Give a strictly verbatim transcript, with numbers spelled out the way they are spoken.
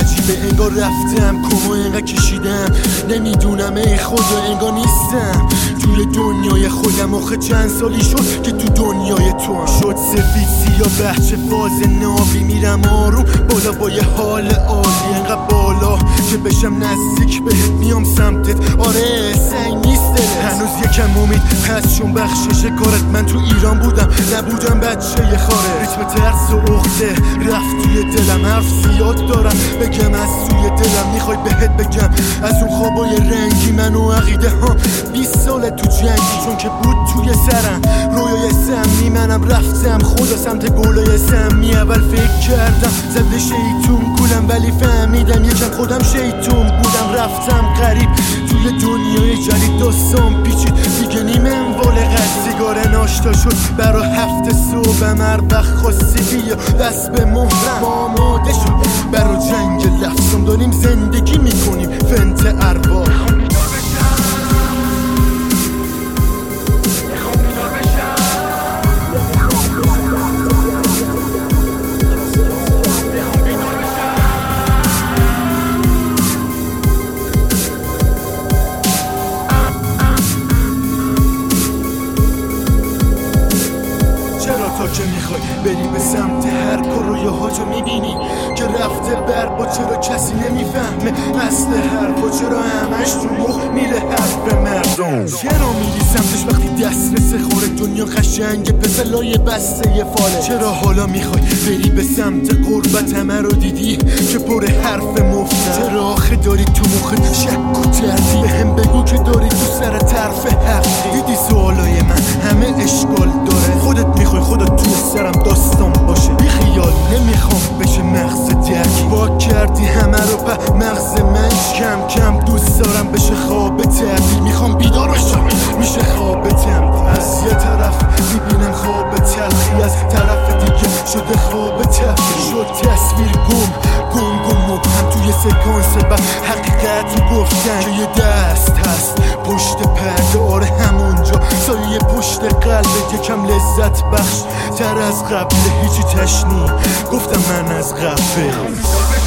عجیبه، انگار رفتم کمو انقدر کشیدم نمیدونم ای خدا انگار نیستم توی دنیای خودم. آخه چند سالی شد که تو دنیای تو هم شد سفید سیاه بحچه فاز نابی، میرم آروم بالا با یه حال عالی، انقدر بالا که بشم نزدیک بهت میام سمتت. آره سنگ نیست دلت، هنوز یکم امید هست چون بخشش کارت. من تو ایران بودم نبودم بچه یه خاره، ریتم ترس و عقده رفت توی دلم. حرف زیاد دارم بگم از سوی دلم، میخوای بهت بگم از اون خوابای رنگی من و عقیده ها بیست ساله تو جنگی، چون که بود توی سرم رویای سمی. منم رفتم خدا سمت گلای سمی، اول فکر کردم زده شیطون گولم ولی فهمیدم یکم خودم شیطون بودم. رفتم غریب توی دنیای جدید، داستان پیچید دیگه نیمه انوال قد. سیگار ناشتا شد برا هفته صبحم، هر وقت خواستی بیا دست به مهرم. آماده شد برا جنگ لفظم، داریم زندگی میکنیم فنت ارباب. که میخوای بری به سمت هر کرویه تو میبینی که رفته بربا، چرا کسی نمیفهمه اصل حرفا، چرا همش تو مخ میره حرف مردم. چرا میری سمتش وقتی دسترس خوره دنیا قشنگه پسلای بسته یه فاله؟ چرا حالا میخوای بری به سمت قربت همه رو دیدی که پر حرف مفته؟ چرا آخه داری تو مخت شک و تردی؟ بهم بگو که داری تو سر طرف حقی. دیدی سوالای من همه اشکال داره، خودت میخوای خودت توی سرم داستان باشه. بی خیال نمیخوام بشه مغز درکی، با کردی همه رو په مغز من. کم کم دوست دارم بشه خواب تعبیر، میخوام بیدار بشم میشه خواب تمدید. از یه طرف میبینم خواب تلخی، از طرف دیگه شده خواب تلخی. شد تصویر گم گم گم مبهم توی سکانس بعد حقیقت گفتن که یه دست هست پشت پرده. آره همونجا سایه پشت قلب یکم لذت بخش تر از قبل، هیچی تشنی گفتم من از قبل.